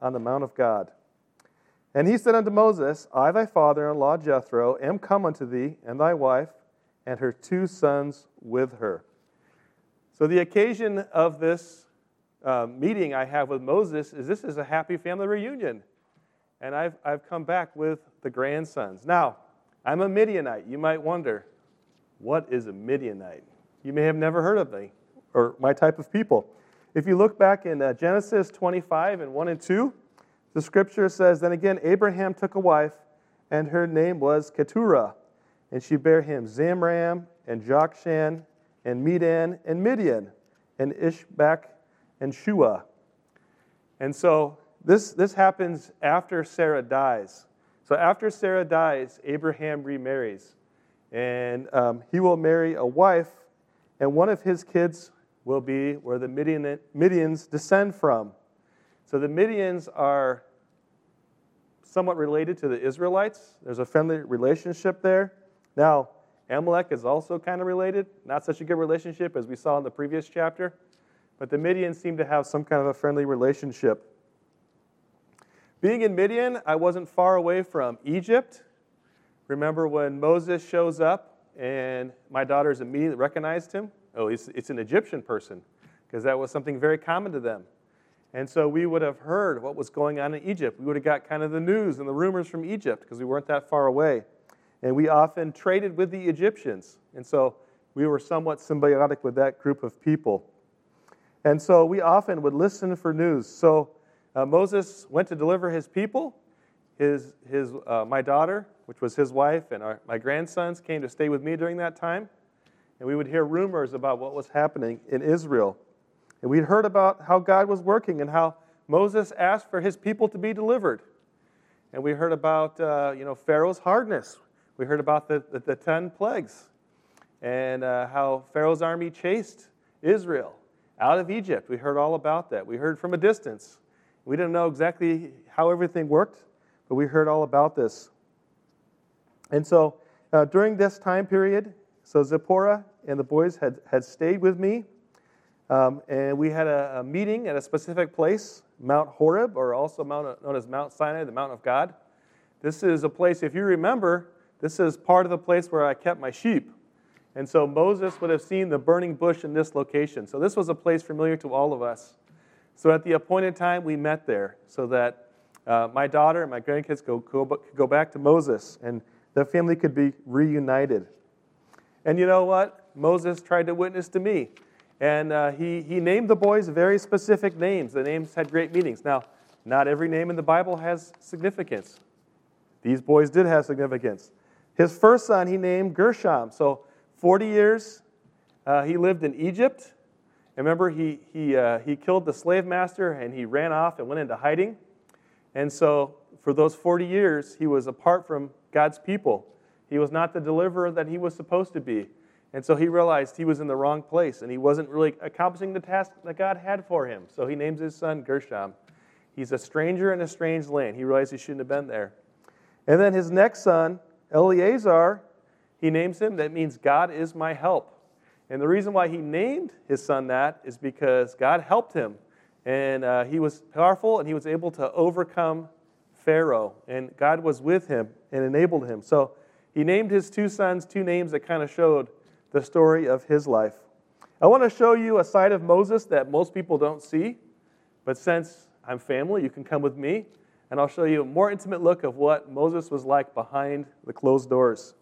on the mount of God. And he said unto Moses, I, thy father-in-law Jethro, am come unto thee, and thy wife, and her 2 sons with her. So the occasion of this meeting I have with Moses is this is a happy family reunion. And I've come back with the grandsons. Now, I'm a Midianite. You might wonder, what is a Midianite? You may have never heard of me or my type of people. If you look back in Genesis 25 and 1 and 2, the scripture says, Then again Abraham took a wife, and her name was Keturah, and she bare him Zamram, and Jokshan, and Medan, and Midian, and Ishbak, and Shua. And so this happens after Sarah dies. So after Sarah dies, Abraham remarries, and he will marry a wife, and one of his kids will be where the Midians descend from. So the Midians are somewhat related to the Israelites. There's a friendly relationship there. Now, Amalek is also kind of related. Not such a good relationship as we saw in the previous chapter. But the Midians seem to have some kind of a friendly relationship. Being in Midian, I wasn't far away from Egypt. Remember when Moses shows up and my daughters immediately recognized him? Oh, it's an Egyptian person, because that was something very common to them. And so we would have heard what was going on in Egypt. We would have got kind of the news and the rumors from Egypt because we weren't that far away. And we often traded with the Egyptians. And so we were somewhat symbiotic with that group of people. And so we often would listen for news. So Moses went to deliver his people. My daughter, which was his wife, and my grandsons came to stay with me during that time. And we would hear rumors about what was happening in Israel. And we'd heard about how God was working and how Moses asked for his people to be delivered. And we heard about Pharaoh's hardness. We heard about the 10 plagues and how Pharaoh's army chased Israel out of Egypt. We heard all about that. We heard from a distance. We didn't know exactly how everything worked, but we heard all about this. And so during this time period, so Zipporah and the boys had stayed with me, and we had a meeting at a specific place, Mount Horeb, or also known as Mount Sinai, the Mount of God. This is a place, if you remember, this is part of the place where I kept my sheep. And so Moses would have seen the burning bush in this location. So this was a place familiar to all of us. So at the appointed time, we met there so that my daughter and my grandkids could go back to Moses, and the family could be reunited. And you know what? Moses tried to witness to me. And he named the boys very specific names. The names had great meanings. Now, not every name in the Bible has significance. These boys did have significance. His first son he named Gershom. So 40 years he lived in Egypt. And remember, he killed the slave master and he ran off and went into hiding. And so for those 40 years, he was apart from God's people. He was not the deliverer that he was supposed to be. And so he realized he was in the wrong place, and he wasn't really accomplishing the task that God had for him. So he names his son Gershom. He's a stranger in a strange land. He realized he shouldn't have been there. And then his next son, Eleazar, he names him. That means God is my help. And the reason why he named his son that is because God helped him. And he was powerful, and he was able to overcome Pharaoh. And God was with him and enabled him. So he named his 2 sons 2 names that kind of showed the story of his life. I want to show you a side of Moses that most people don't see, but since I'm family, you can come with me, and I'll show you a more intimate look of what Moses was like behind the closed doors.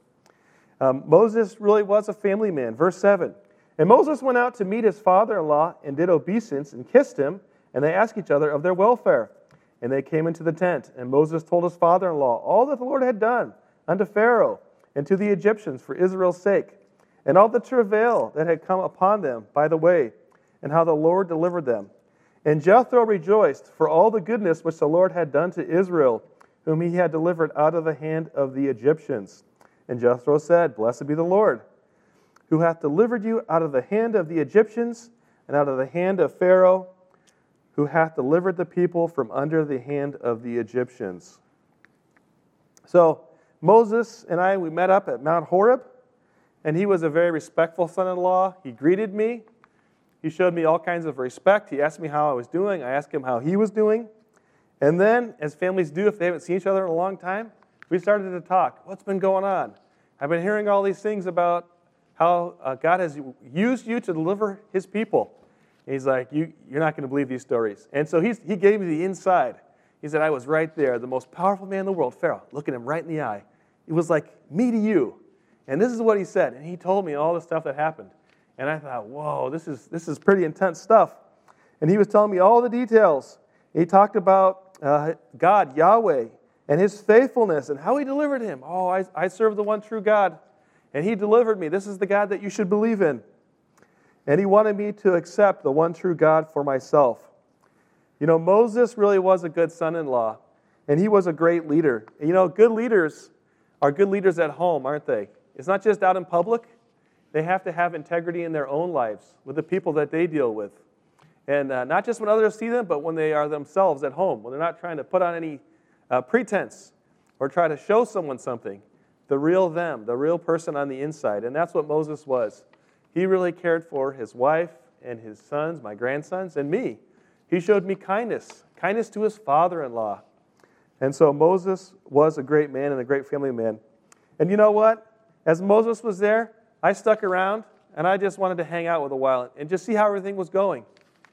Moses really was a family man. Verse 7, And Moses went out to meet his father-in-law and did obeisance and kissed him, and they asked each other of their welfare. And they came into the tent, and Moses told his father-in-law all that the Lord had done unto Pharaoh and to the Egyptians for Israel's sake, and all the travail that had come upon them by the way, and how the Lord delivered them. And Jethro rejoiced for all the goodness which the Lord had done to Israel, whom he had delivered out of the hand of the Egyptians. And Jethro said, Blessed be the Lord, who hath delivered you out of the hand of the Egyptians, and out of the hand of Pharaoh, who hath delivered the people from under the hand of the Egyptians. So Moses and I, we met up at Mount Horeb. And he was a very respectful son-in-law. He greeted me. He showed me all kinds of respect. He asked me how I was doing. I asked him how he was doing. And then, as families do if they haven't seen each other in a long time, we started to talk. What's been going on? I've been hearing all these things about how God has used you to deliver his people. And he's like, you're not going to believe these stories. And so he gave me the inside. He said, I was right there, the most powerful man in the world, Pharaoh, looking him right in the eye. It was like me to you. And this is what he said. And he told me all the stuff that happened. And I thought, whoa, this is pretty intense stuff. And he was telling me all the details. He talked about God, Yahweh, and his faithfulness and how he delivered him. Oh, I serve the one true God, and he delivered me. This is the God that you should believe in. And he wanted me to accept the one true God for myself. You know, Moses really was a good son-in-law, and he was a great leader. You know, good leaders are good leaders at home, aren't they? It's not just out in public. They have to have integrity in their own lives with the people that they deal with. And not just when others see them, but when they are themselves at home, when they're not trying to put on any pretense or try to show someone something. The real them, the real person on the inside. And that's what Moses was. He really cared for his wife and his sons, my grandsons, and me. He showed me kindness to his father-in-law. And so Moses was a great man and a great family man. And you know what? As Moses was there, I stuck around, and I just wanted to hang out with a while and just see how everything was going.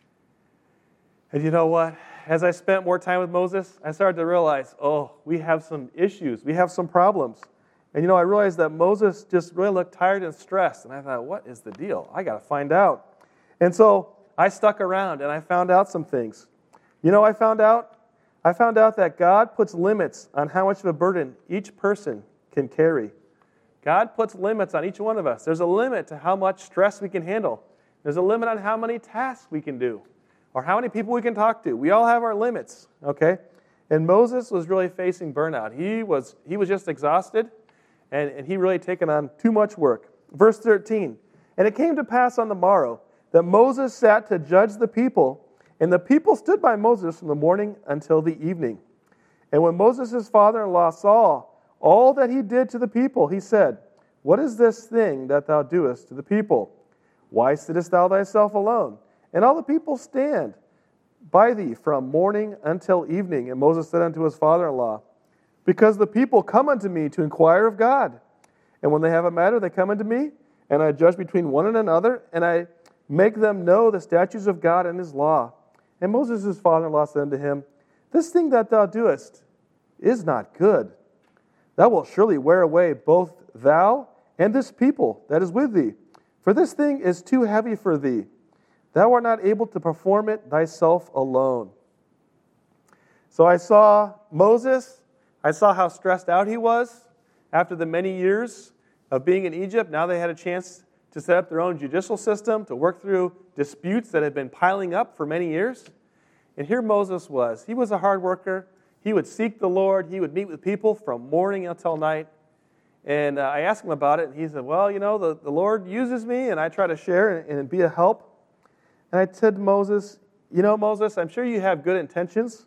And you know what? As I spent more time with Moses, I started to realize, oh, we have some issues. We have some problems. And you know, I realized that Moses just really looked tired and stressed. And I thought, what is the deal? I got to find out. And so I stuck around, and I found out some things. You know, I found out that God puts limits on how much of a burden each person can carry. God puts limits on each one of us. There's a limit to how much stress we can handle. There's a limit on how many tasks we can do or how many people we can talk to. We all have our limits, okay? And Moses was really facing burnout. He was just exhausted, and he really taken on too much work. Verse 13, and it came to pass on the morrow that Moses sat to judge the people, and the people stood by Moses from the morning until the evening. And when Moses' father-in-law saw all that he did to the people, he said, what is this thing that thou doest to the people? Why sittest thou thyself alone? And all the people stand by thee from morning until evening. And Moses said unto his father-in-law, because the people come unto me to inquire of God. And when they have a matter, they come unto me, and I judge between one and another, and I make them know the statutes of God and his law. And Moses' father-in-law said unto him, this thing that thou doest is not good. Thou wilt surely wear away both thou and this people that is with thee. For this thing is too heavy for thee. Thou art not able to perform it thyself alone. So I saw Moses. I saw how stressed out he was after the many years of being in Egypt. Now they had a chance to set up their own judicial system, to work through disputes that had been piling up for many years. And here Moses was. He was a hard worker. He would seek the Lord. He would meet with people from morning until night. And I asked him about it, and he said, well, you know, the Lord uses me, and I try to share and be a help. And I said to Moses, you know, Moses, I'm sure you have good intentions,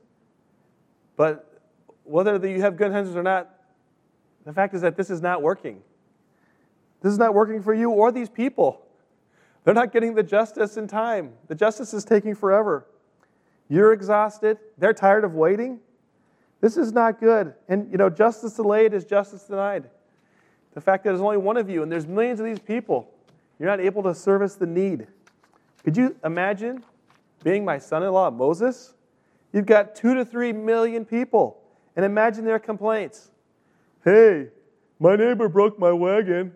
but whether you have good intentions or not, the fact is that this is not working. This is not working for you or these people. They're not getting the justice in time. The justice is taking forever. You're exhausted. They're tired of waiting. This is not good. And, you know, justice delayed is justice denied. The fact that there's only one of you and there's millions of these people, you're not able to service the need. Could you imagine being my son-in-law, Moses? You've got 2 to 3 million people, and imagine their complaints. Hey, my neighbor broke my wagon.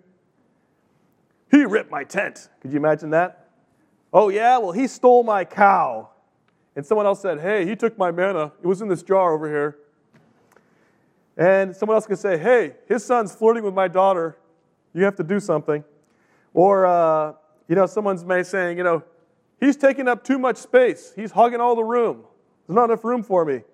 He ripped my tent. Could you imagine that? Oh, yeah? Well, he stole my cow. And someone else said, hey, he took my manna. It was in this jar over here. And someone else could say, hey, his son's flirting with my daughter. You have to do something. Or, someone's saying, he's taking up too much space. He's hogging all the room. There's not enough room for me.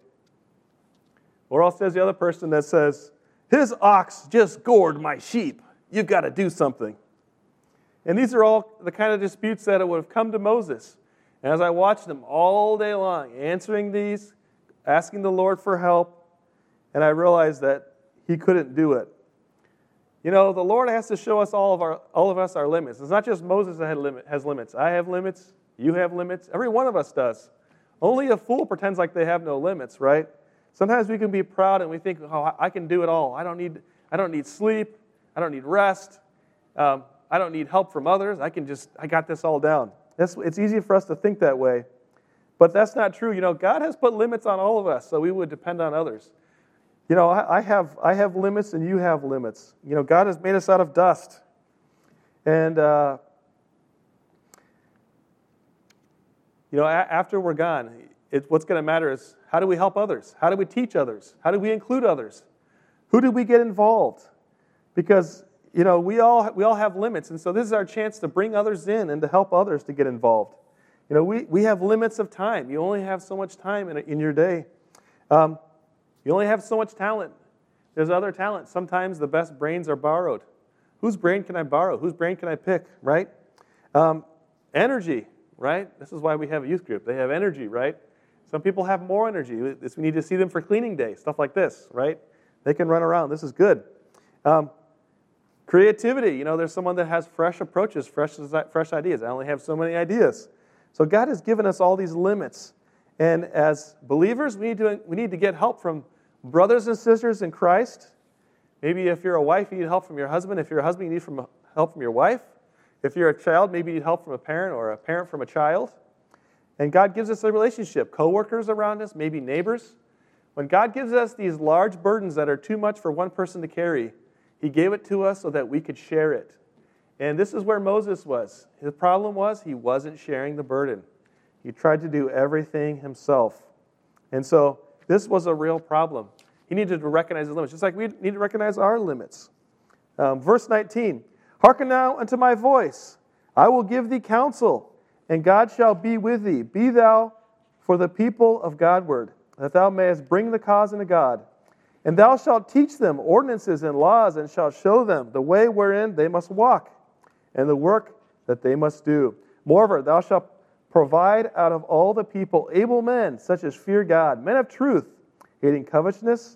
Or else there's the other person that says, his ox just gored my sheep. You've got to do something. And these are all the kind of disputes that would have come to Moses. And as I watched him all day long, answering these, asking the Lord for help, and I realized that he couldn't do it. You know, the Lord has to show us all of us our limits. It's not just Moses that has limits. I have limits. You have limits. Every one of us does. Only a fool pretends like they have no limits, right? Sometimes we can be proud and we think, oh, I can do it all. I don't need sleep. I don't need rest. I don't need help from others. I got this all down. It's easy for us to think that way. But that's not true. God has put limits on all of us, so we would depend on others. I have limits and you have limits. God has made us out of dust. And, after we're gone, what's going to matter is how do we help others? How do we teach others? How do we include others? Who do we get involved? Because, we all have limits. And so this is our chance to bring others in and to help others to get involved. We have limits of time. You only have so much time in your day. You only have so much talent. There's other talents. Sometimes the best brains are borrowed. Whose brain can I borrow? Whose brain can I pick, right? Energy, right? This is why we have a youth group. They have energy, right? Some people have more energy. We need to see them for cleaning day, stuff like this, right? They can run around. This is good. Creativity. There's someone that has fresh approaches, fresh ideas. I only have so many ideas. So God has given us all these limits. And as believers, we need to get help from brothers and sisters in Christ. Maybe if you're a wife, you need help from your husband. If you're a husband, you need help from your wife. If you're a child, maybe you need help from a parent or a parent from a child. And God gives us a relationship. Co-workers around us, maybe neighbors. When God gives us these large burdens that are too much for one person to carry, He gave it to us so that we could share it. And this is where Moses was. His problem was he wasn't sharing the burden. He tried to do everything himself. And so this was a real problem. He needed to recognize his limits, just like we need to recognize our limits. Verse 19, hearken now unto my voice. I will give thee counsel, and God shall be with thee. Be thou for the people of Godward, that thou mayest bring the cause unto God. And thou shalt teach them ordinances and laws, and shalt show them the way wherein they must walk, and the work that they must do. Moreover, thou shalt provide out of all the people able men, such as fear God, men of truth, hating covetousness,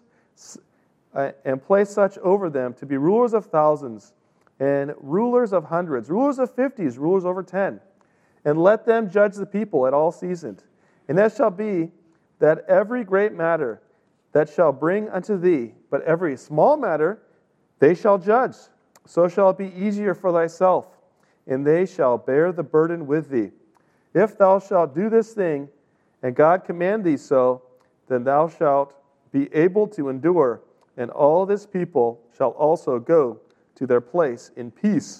and place such over them to be rulers of thousands, and rulers of hundreds, rulers of 50s, rulers over 10. And let them judge the people at all seasons. And that shall be that every great matter that shall bring unto thee, but every small matter they shall judge. So shall it be easier for thyself, and they shall bear the burden with thee. If thou shalt do this thing, and God command thee so, then thou shalt be able to endure, and all this people shall also go to their place in peace.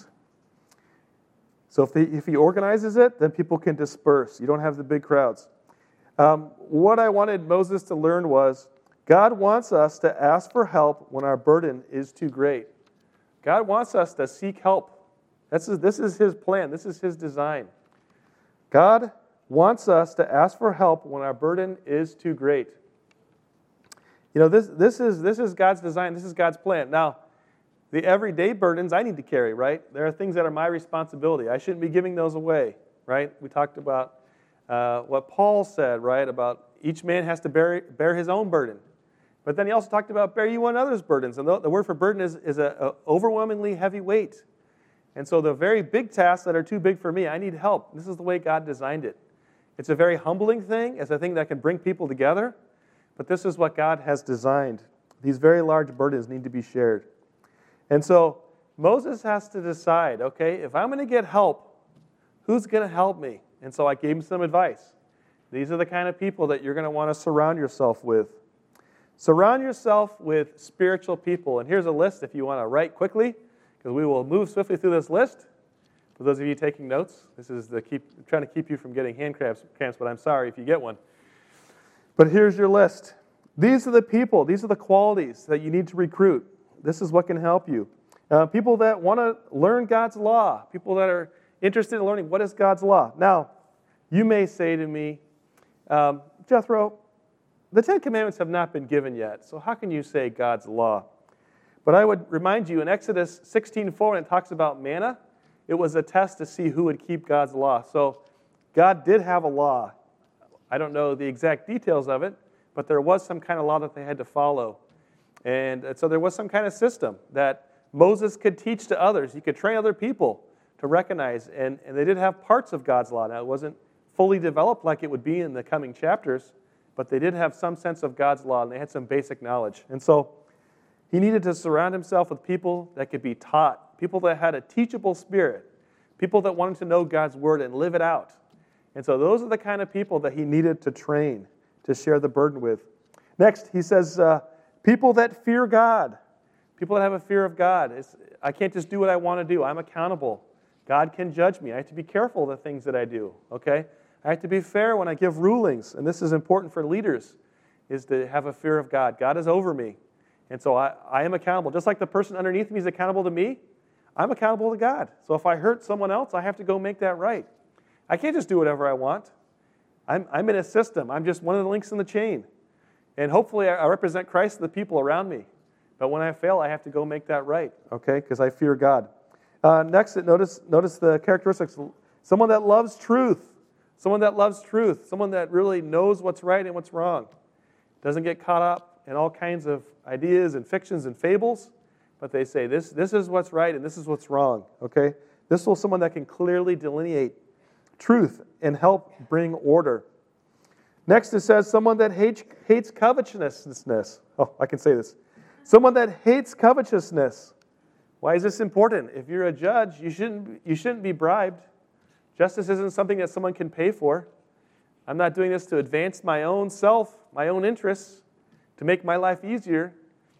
So if he organizes it, then people can disperse. You don't have the big crowds. What I wanted Moses to learn was, God wants us to ask for help when our burden is too great. God wants us to seek help. This is His plan. This is His design. God wants us to ask for help when our burden is too great. This is God's design. This is God's plan. Now, the everyday burdens I need to carry, right? There are things that are my responsibility. I shouldn't be giving those away, right? We talked about what Paul said, right? About each man has to bear his own burden. But then he also talked about bear you one another's burdens. And the word for burden is an overwhelmingly heavy weight. And so the very big tasks that are too big for me, I need help. This is the way God designed it. It's a very humbling thing. It's a thing that can bring people together. But this is what God has designed. These very large burdens need to be shared. And so Moses has to decide, okay, if I'm going to get help, who's going to help me? And so I gave him some advice. These are the kind of people that you're going to want to surround yourself with. Surround yourself with spiritual people. And here's a list if you want to write quickly, because we will move swiftly through this list. For those of you taking notes, this is trying to keep you from getting hand cramps, but I'm sorry if you get one. But here's your list. These are the people, these are the qualities that you need to recruit. This is what can help you. People that want to learn God's law, people that are interested in learning what is God's law. Now, you may say to me, Jethro, the Ten Commandments have not been given yet, so how can you say God's law? But I would remind you, in Exodus 16:4, when it talks about manna, it was a test to see who would keep God's law. So God did have a law. I don't know the exact details of it, but there was some kind of law that they had to follow. And so there was some kind of system that Moses could teach to others. He could train other people to recognize. And they did have parts of God's law. Now, it wasn't fully developed like it would be in the coming chapters, but they did have some sense of God's law, and they had some basic knowledge. And so he needed to surround himself with people that could be taught, people that had a teachable spirit, people that wanted to know God's word and live it out. And so those are the kind of people that he needed to train, to share the burden with. Next, he says, people that fear God. People that have a fear of God. I can't just do what I want to do. I'm accountable. God can judge me. I have to be careful of the things that I do, okay? I have to be fair when I give rulings, and this is important for leaders, is to have a fear of God. God is over me, and so I am accountable. Just like the person underneath me is accountable to me, I'm accountable to God. So if I hurt someone else, I have to go make that right. I can't just do whatever I want. I'm in a system. I'm just one of the links in the chain. And hopefully I represent Christ to the people around me. But when I fail, I have to go make that right, okay, because I fear God. Next, notice the characteristics. Someone that loves truth. Someone that loves truth. Someone that really knows what's right and what's wrong. Doesn't get caught up in all kinds of ideas and fictions and fables, but they say, this is what's right and this is what's wrong, okay? This is someone that can clearly delineate truth and help bring order. Next, it says someone that hates covetousness. Oh, I can say this. Someone that hates covetousness. Why is this important? If you're a judge, you shouldn't be bribed. Justice isn't something that someone can pay for. I'm not doing this to advance my own self, my own interests, to make my life easier.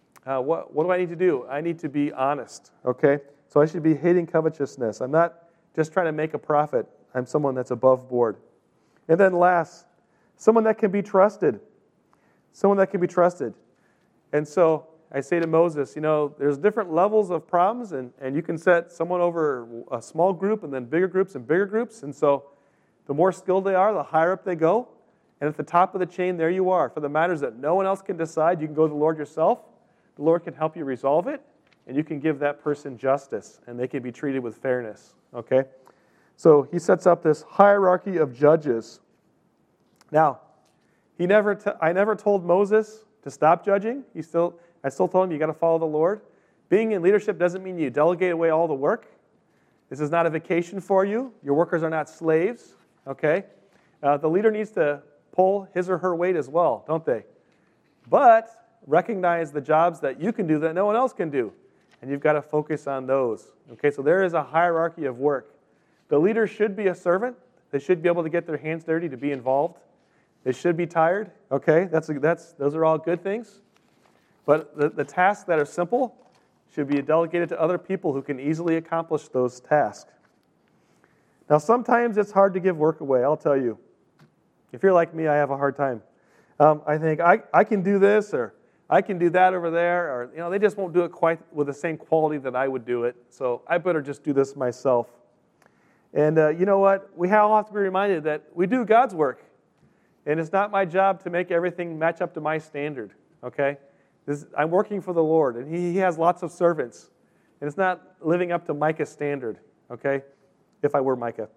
What do I need to do? I need to be honest, okay? So I should be hating covetousness. I'm not just trying to make a profit. I'm someone that's above board. And then last, someone that can be trusted. Someone that can be trusted. And so I say to Moses, there's different levels of problems, and you can set someone over a small group and then bigger groups and bigger groups. And so the more skilled they are, the higher up they go. And at the top of the chain, there you are. For the matters that no one else can decide, you can go to the Lord yourself. The Lord can help you resolve it, and you can give that person justice, and they can be treated with fairness. Okay? So he sets up this hierarchy of judges. Now, I never told Moses to stop judging. I still told him you got to follow the Lord. Being in leadership doesn't mean you delegate away all the work. This is not a vacation for you. Your workers are not slaves. Okay? The leader needs to pull his or her weight as well, don't they? But recognize the jobs that you can do that no one else can do. And you've got to focus on those. Okay, so there is a hierarchy of work. The leader should be a servant. They should be able to get their hands dirty to be involved. They should be tired. Okay, those are all good things. But the tasks that are simple should be delegated to other people who can easily accomplish those tasks. Now, sometimes it's hard to give work away, I'll tell you. If you're like me, I have a hard time. I think, I can do this, or I can do that over there, or they just won't do it quite with the same quality that I would do it, so I better just do this myself. And you know what? We all have to be reminded that we do God's work, and it's not my job to make everything match up to my standard, okay? I'm working for the Lord, and He has lots of servants, and it's not living up to Micah's standard, okay? If I were Micah.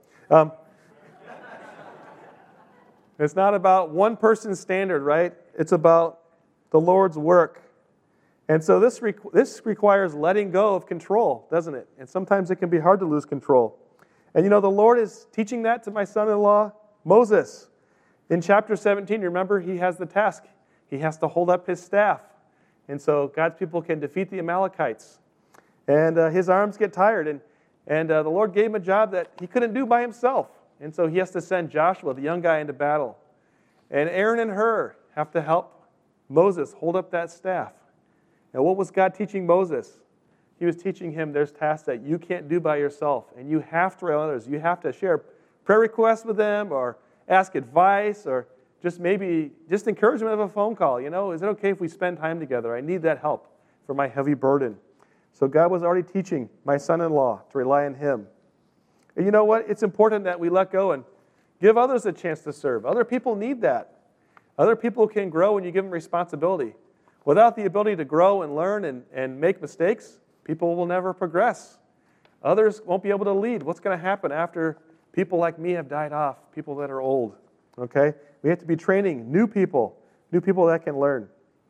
It's not about one person's standard, right? It's about the Lord's work. And so this requires letting go of control, doesn't it? And sometimes it can be hard to lose control. And the Lord is teaching that to my son-in-law, Moses. In chapter 17, remember, he has the task. He has to hold up his staff. And so God's people can defeat the Amalekites. And his arms get tired. And the Lord gave him a job that he couldn't do by himself. And so he has to send Joshua, the young guy, into battle. And Aaron and Hur have to help Moses hold up that staff. Now, what was God teaching Moses? He was teaching him there's tasks that you can't do by yourself, and you have to rely on others. You have to share prayer requests with them, or ask advice, or just encouragement of a phone call. Is it okay if we spend time together? I need that help for my heavy burden. So God was already teaching my son-in-law to rely on Him. And you know what? It's important that we let go and give others a chance to serve. Other people need that. Other people can grow when you give them responsibility. Without the ability to grow and learn and make mistakes, people will never progress. Others won't be able to lead. What's going to happen after people like me have died off, people that are old? Okay? We have to be training new people that can learn.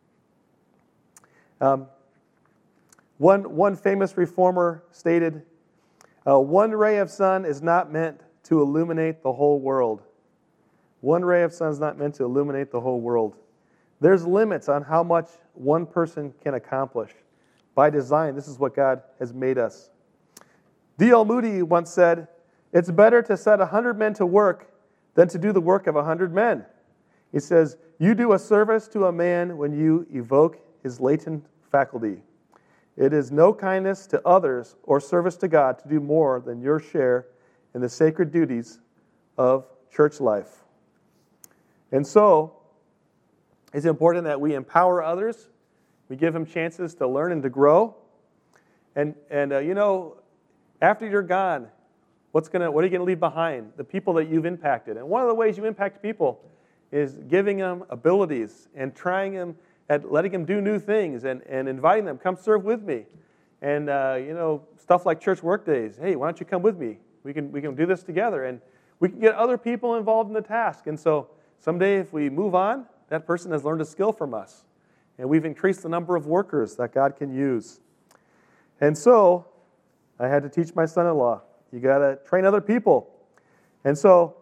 One famous reformer stated, one ray of sun is not meant to illuminate the whole world. One ray of sun is not meant to illuminate the whole world. There's limits on how much one person can accomplish. By design, this is what God has made us. D.L. Moody once said, "It's better to set 100 men to work than to do the work of 100 men." He says, "You do a service to a man when you evoke his latent faculty. It is no kindness to others or service to God to do more than your share in the sacred duties of church life." And so, it's important that we empower others. We give them chances to learn and to grow. And after you're gone, what are you going to leave behind? The people that you've impacted. And one of the ways you impact people is giving them abilities and trying them at letting them do new things and inviting them, come serve with me. And, stuff like church work days. Hey, why don't you come with me? We can do this together. And we can get other people involved in the task. And so someday if we move on, that person has learned a skill from us. And we've increased the number of workers that God can use. And so I had to teach my son-in-law, you got to train other people. And so,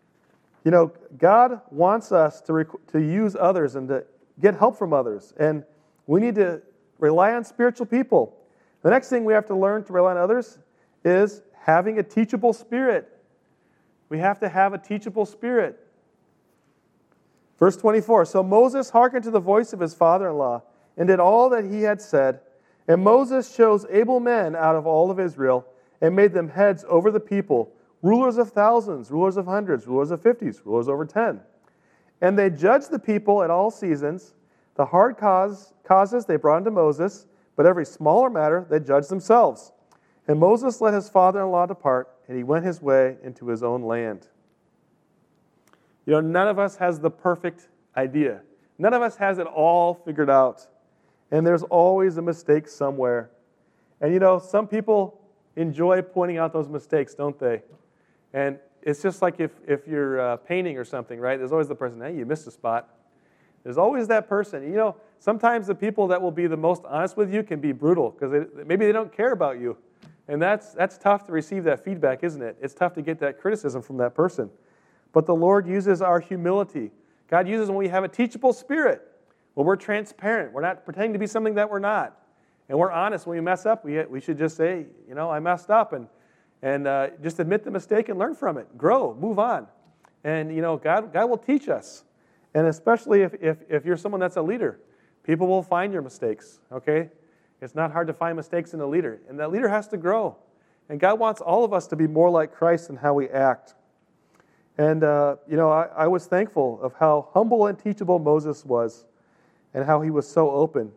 God wants us to use others and to get help from others. And we need to rely on spiritual people. The next thing we have to learn to rely on others is having a teachable spirit. We have to have a teachable spirit. Verse 24, "So Moses hearkened to the voice of his father-in-law and did all that he had said. And Moses chose able men out of all of Israel and made them heads over the people, rulers of thousands, rulers of hundreds, rulers of 50s, rulers over 10. And they judged the people at all seasons. The hard causes they brought unto Moses, but every smaller matter they judged themselves. And Moses let his father-in-law depart, and he went his way into his own land." None of us has the perfect idea. None of us has it all figured out. And there's always a mistake somewhere. And some people enjoy pointing out those mistakes, don't they? And it's just like if you're painting or something, right? There's always the person, hey, you missed a spot. There's always that person. Sometimes the people that will be the most honest with you can be brutal because maybe they don't care about you. And that's tough to receive that feedback, isn't it? It's tough to get that criticism from that person. But the Lord uses our humility. God uses when we have a teachable spirit, when we're transparent. We're not pretending to be something that we're not. And we're honest. When we mess up, we should just say, I messed up, and just admit the mistake and learn from it. Grow, move on. And, God will teach us. And especially if you're someone that's a leader, people will find your mistakes, okay? It's not hard to find mistakes in a leader. And that leader has to grow. And God wants all of us to be more like Christ in how we act. And, I was thankful of how humble and teachable Moses was and how he was so open.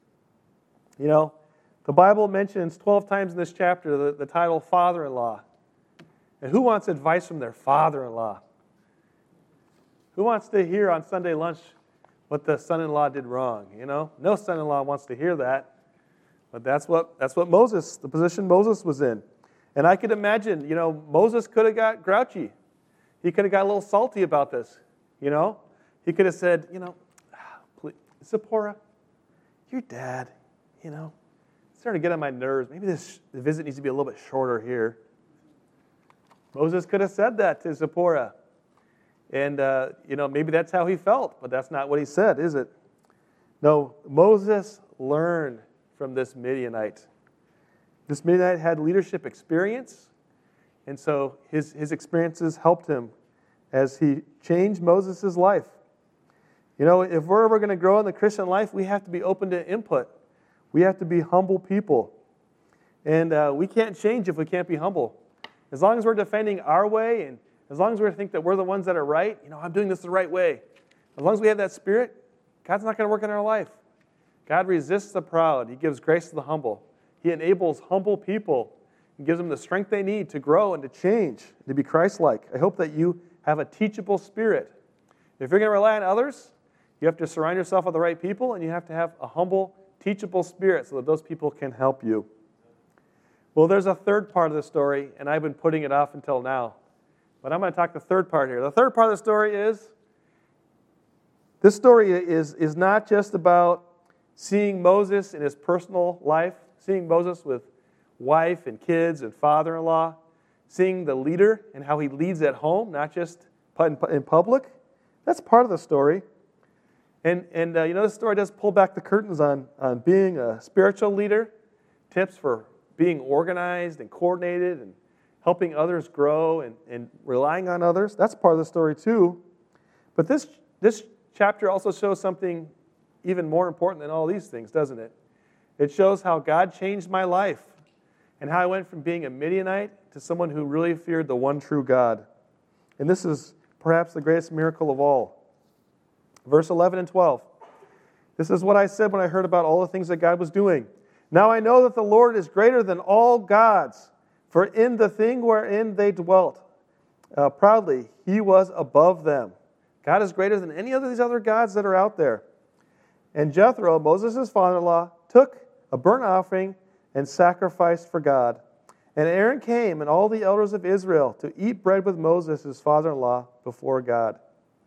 The Bible mentions 12 times in this chapter the title father-in-law. And who wants advice from their father-in-law? Who wants to hear on Sunday lunch what the son-in-law did wrong? No son-in-law wants to hear that. But that's what Moses, the position Moses was in. And I could imagine, Moses could have got grouchy. He could have got a little salty about this, He could have said, please, Zipporah, your dad, it's starting to get on my nerves. Maybe the visit needs to be a little bit shorter here. Moses could have said that to Zipporah. And, maybe that's how he felt, but that's not what he said, is it? No, Moses learned from this Midianite. This Midianite had leadership experience, and so his experiences helped him as he changed Moses' life. If we're ever going to grow in the Christian life, we have to be open to input. We have to be humble people. And we can't change if we can't be humble. As long as we're defending our way, and as long as we think that we're the ones that are right, I'm doing this the right way. As long as we have that spirit, God's not going to work in our life. God resists the proud. He gives grace to the humble. He enables humble people and gives them the strength they need to grow and to change, to be Christ-like. I hope that you have a teachable spirit. If you're going to rely on others, you have to surround yourself with the right people, and you have to have a humble, teachable spirit so that those people can help you. Well, there's a third part of the story, and I've been putting it off until now. But I'm going to talk the third part here. The third part of the story is, this story is not just about seeing Moses in his personal life, seeing Moses with wife and kids and father-in-law, seeing the leader and how he leads at home, not just in public. That's part of the story. And this story does pull back the curtains on being a spiritual leader, tips for being organized and coordinated and helping others grow and relying on others. That's part of the story too. But this chapter also shows something even more important than all these things, doesn't it? It shows how God changed my life and how I went from being a Midianite to someone who really feared the one true God. And this is perhaps the greatest miracle of all. Verse 11 and 12. This is what I said when I heard about all the things that God was doing. Now I know that the Lord is greater than all gods, for in the thing wherein they dwelt proudly, he was above them. God is greater than any of these other gods that are out there. And Jethro, Moses' father-in-law, took a burnt offering and sacrificed for God. And Aaron came and all the elders of Israel to eat bread with Moses, his father-in-law, before God.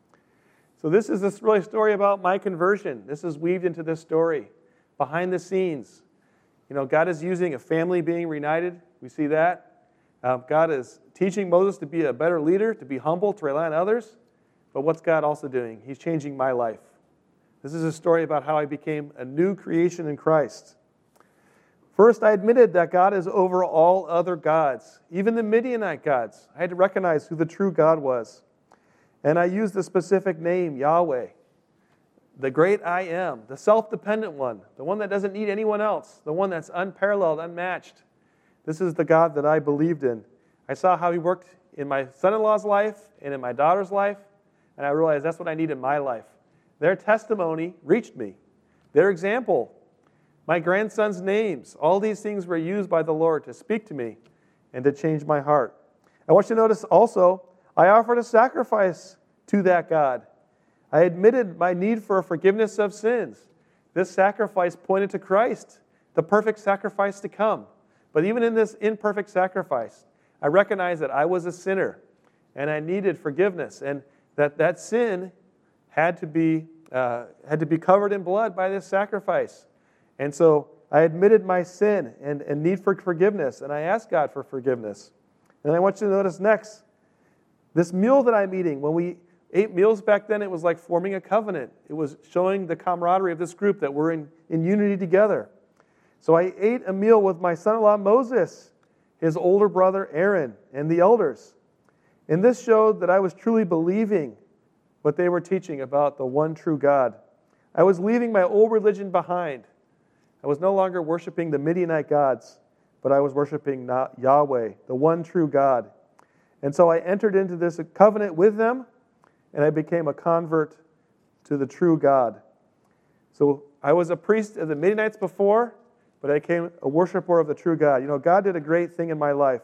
So this is this really story about my conversion. This is weaved into this story. Behind the scenes, God is using a family being reunited. We see that. God is teaching Moses to be a better leader, to be humble, to rely on others. But what's God also doing? He's changing my life. This is a story about how I became a new creation in Christ. First, I admitted that God is over all other gods, even the Midianite gods. I had to recognize who the true God was. And I used the specific name, Yahweh, the great I am, the self-dependent one, the one that doesn't need anyone else, the one that's unparalleled, unmatched. This is the God that I believed in. I saw how he worked in my son-in-law's life and in my daughter's life, and I realized that's what I need in my life. Their testimony reached me. Their example, my grandson's names, all these things were used by the Lord to speak to me and to change my heart. I want you to notice also, I offered a sacrifice to that God. I admitted my need for forgiveness of sins. This sacrifice pointed to Christ, the perfect sacrifice to come. But even in this imperfect sacrifice, I recognized that I was a sinner and I needed forgiveness, and that sin had to be covered in blood by this sacrifice. And so I admitted my sin and need for forgiveness, and I asked God for forgiveness. And I want you to notice next, this meal that I'm eating, when we ate meals back then, it was like forming a covenant. It was showing the camaraderie of this group that we're in unity together. So I ate a meal with my son-in-law Moses, his older brother Aaron, and the elders. And this showed that I was truly believing what they were teaching about the one true God. I was leaving my old religion behind. I was no longer worshiping the Midianite gods, but I was worshiping Yahweh, the one true God. And so I entered into this covenant with them, and I became a convert to the true God. So I was a priest of the Midianites before, but I became a worshiper of the true God. God did a great thing in my life.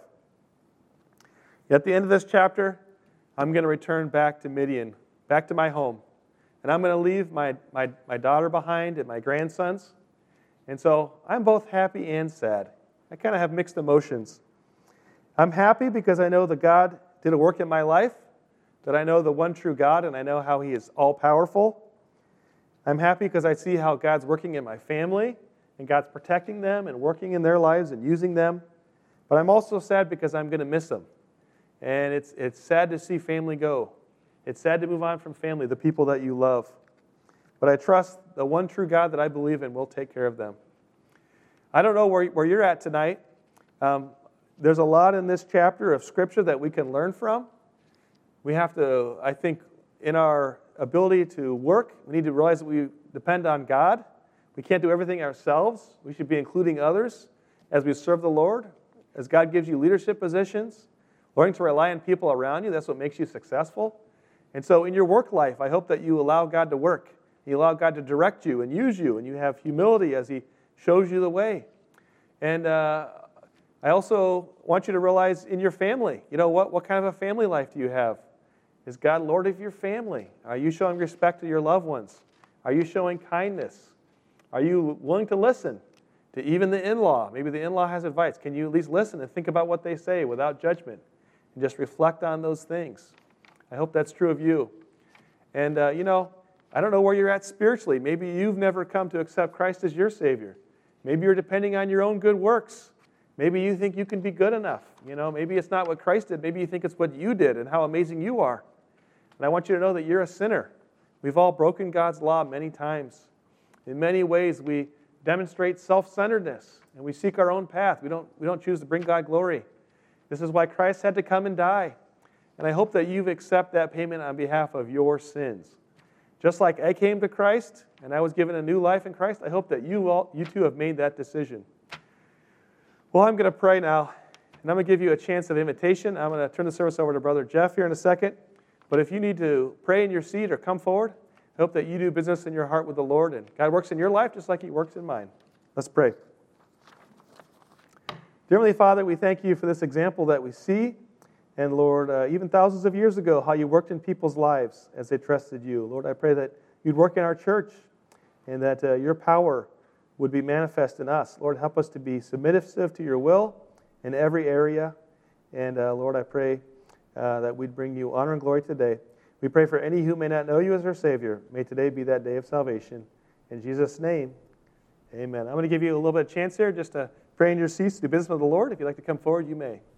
At the end of this chapter, I'm going to return back to Midian, back to my home. And I'm going to leave my daughter behind and my grandsons. And so I'm both happy and sad. I kind of have mixed emotions. I'm happy because I know that God did a work in my life, that I know the one true God, and I know how he is all-powerful. I'm happy because I see how God's working in my family, and God's protecting them and working in their lives and using them. But I'm also sad because I'm going to miss them. And it's sad to see family go. It's sad to move on from family, the people that you love. But I trust the one true God that I believe in will take care of them. I don't know where you're at tonight. There's a lot in this chapter of Scripture that we can learn from. We have to, I think, in our ability to work, we need to realize that we depend on God. We can't do everything ourselves. We should be including others as we serve the Lord. As God gives you leadership positions, learning to rely on people around you, that's what makes you successful. And so in your work life, I hope that you allow God to work. You allow God to direct you and use you, and you have humility as he shows you the way. And I also want you to realize in your family, what kind of a family life do you have? Is God Lord of your family? Are you showing respect to your loved ones? Are you showing kindness? Are you willing to listen to even the in-law? Maybe the in-law has advice. Can you at least listen and think about what they say without judgment and just reflect on those things? I hope that's true of you. And, I don't know where you're at spiritually. Maybe you've never come to accept Christ as your Savior. Maybe you're depending on your own good works. Maybe you think you can be good enough. Maybe it's not what Christ did. Maybe you think it's what you did and how amazing you are. And I want you to know that you're a sinner. We've all broken God's law many times. In many ways, we demonstrate self-centeredness, and we seek our own path. We don't choose to bring God glory. This is why Christ had to come and die. And I hope that you've accepted that payment on behalf of your sins. Just like I came to Christ and I was given a new life in Christ, I hope that you too have made that decision. Well, I'm going to pray now, and I'm going to give you a chance of invitation. I'm going to turn the service over to Brother Jeff here in a second. But if you need to pray in your seat or come forward, I hope that you do business in your heart with the Lord, and God works in your life just like He works in mine. Let's pray. Dear Heavenly Father, we thank you for this example that we see. And Lord, even thousands of years ago, how you worked in people's lives as they trusted you. Lord, I pray that you'd work in our church and that your power would be manifest in us. Lord, help us to be submissive to your will in every area. And Lord, I pray that we'd bring you honor and glory today. We pray for any who may not know you as our Savior. May today be that day of salvation. In Jesus' name, amen. I'm going to give you a little bit of chance here just to pray in your seats, do business with the Lord. If you'd like to come forward, you may.